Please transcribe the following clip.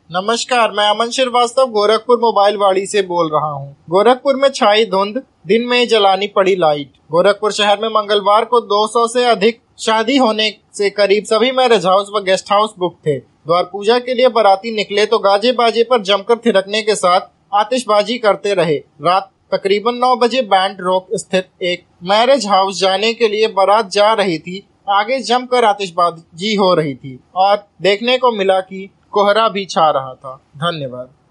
नमस्कार, मैं अमन श्रीवास्तव गोरखपुर मोबाइल वाड़ी से बोल रहा हूँ। गोरखपुर में छाई धुंध, दिन में जलानी पड़ी लाइट। गोरखपुर शहर में मंगलवार को 200 से अधिक शादी होने से करीब सभी मैरिज हाउस व गेस्ट हाउस बुक थे। द्वार पूजा के लिए बाराती निकले तो गाजे बाजे पर जमकर थिरकने के साथ आतिशबाजी करते रहे। रात तकरीबन 9 बजे बैंड रॉक स्थित एक मैरिज हाउस जाने के लिए बारात जा रही थी। आगे जमकर आतिशबाजी हो रही थी और देखने को मिला कि कोहरा भी छा रहा था। धन्यवाद।